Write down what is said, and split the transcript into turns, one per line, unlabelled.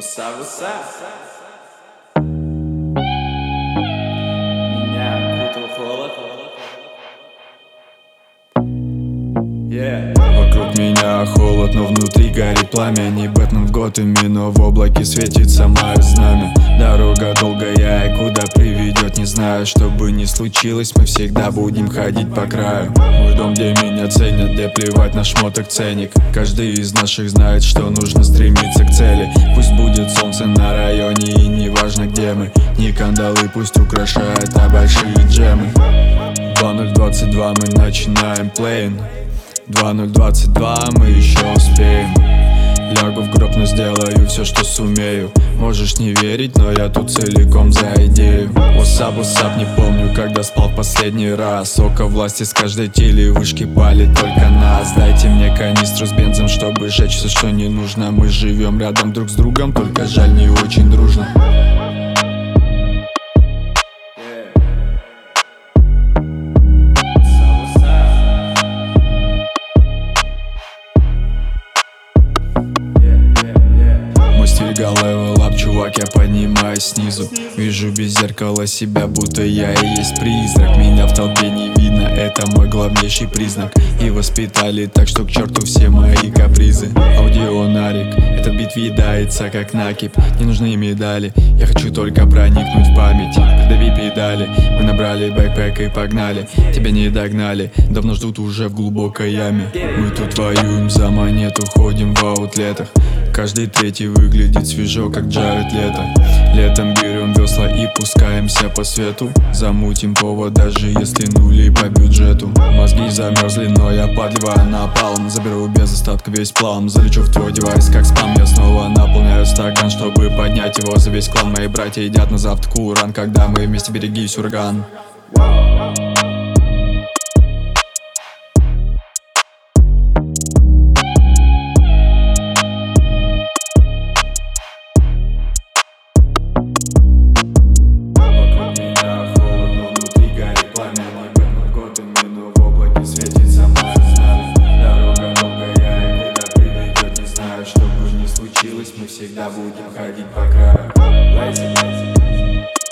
What's up? Меня окутал холод.
Вокруг меня холод, но внутри горит пламя. Не Бэтмен в Готэме, но в облаке светится мое знамя. Дорога долгая и куда приведет, не знаю. Что бы ни случилось, мы всегда будем ходить по краю. Мой дом, где меня ценят, где плевать на шмоток ценник. Каждый из наших знает, что нужно стремиться к цели. Пусть будет солнце на районе и не важно где мы. Не кандалы пусть украшают, а большие джемы. 2022 мы начинаем плейн. 2022 мы еще успеем. Лягу в гроб, но сделаю все, что сумею. Можешь не верить, но я тут целиком за идею. What's up, не помню, когда спал в последний раз. Око власти с каждой тили, вышки палит только нас. Дайте мне канистру с бензом, чтобы сжечь все, что не нужно. Мы живем рядом друг с другом, только жаль, не очень дружно. Левел ап, чувак, я поднимаюсь снизу. Вижу без зеркала себя, будто я и есть призрак. Меня в толпе не видно, это мой главнейший признак. И воспитали так, что к черту все мои капризы. Аудионарик, этот бит въедается как накипь. Не нужны медали, я хочу только проникнуть в память. Придави педали, мы набрали бэкпэк и погнали. Тебя не догнали, давно ждут уже в глубокой яме. Мы тут воюем за монету, ходим в аутлетах. Каждый третий выглядит свежо, как Джаред Лето. Летом берем весла и пускаемся по свету. Замутим повод, даже если нули по бюджету. Мозги замерзли, но я подливаю напалм. Заберу без остатка весь план. Залечу в твой девайс, как спам. Я снова наполняю стакан, чтобы поднять его за весь клан. Мои братья едят на завтрак уран, когда мы вместе, берегись, ураган.
Что бы ни случилось, мы всегда будем ходить по краю.